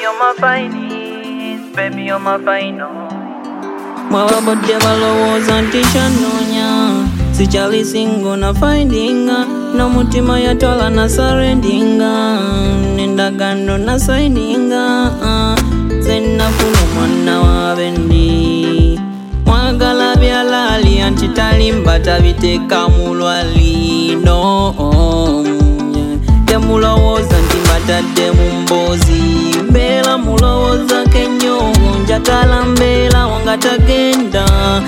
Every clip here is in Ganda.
you're my finest, baby, you're my final. Mwababodde balowooza nti kyannoonya sikyali single na findinga n'omutima yatwala na surrendinga n'endagaano na signinga sennafuna mwana wa bendi mwagala byalaali anti talimba tabiteeka mu lwali no temulowooza nti mbatadde mu mboozi mbeera mulowooza kenyo njagala mbeera wanga tagenda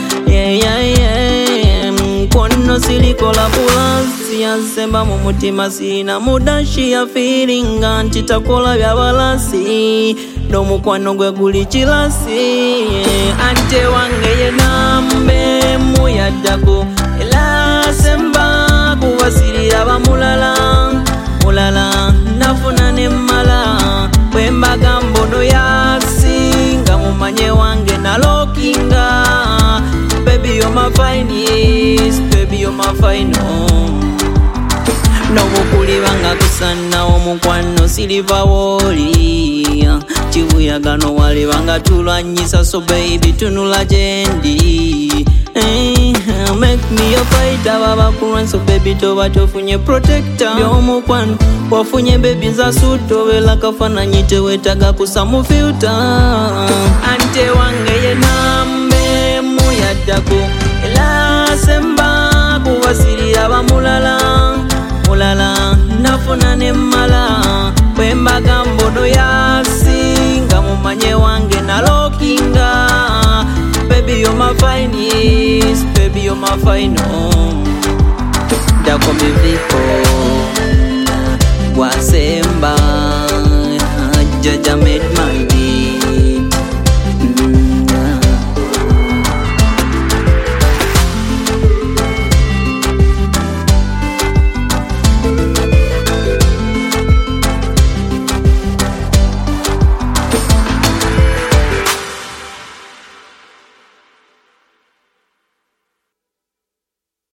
kono silikola bulansi yansemba mu mutima sina mudashi ya feelinga nti takola byabalasi n'omukwano gwe guli kilasi ante wange yenambe muyaddako era semba kubasirira bamulala mulala nafuna nemmala bwembaga mbono yasinga mumanye wange nalokinga baby you're my finest, baby you're my final. Nobukulibanga kusana omukwano siliva woli kibuyagano walibanga tulwanyisa so baby tunula gyendi make me a fighter babakulwan so baby toba tofunye protector byomukwano wafunye baby nza sutobela kafananyi tewetaga kusa mu filter ante wange yenambe muyaddako era semba kubasirira bamulala mulala nafuna nemmala bwembaga mbono yasinga mumanye wange nalokinga baby you're my finest, baby you're my final. Dako miviko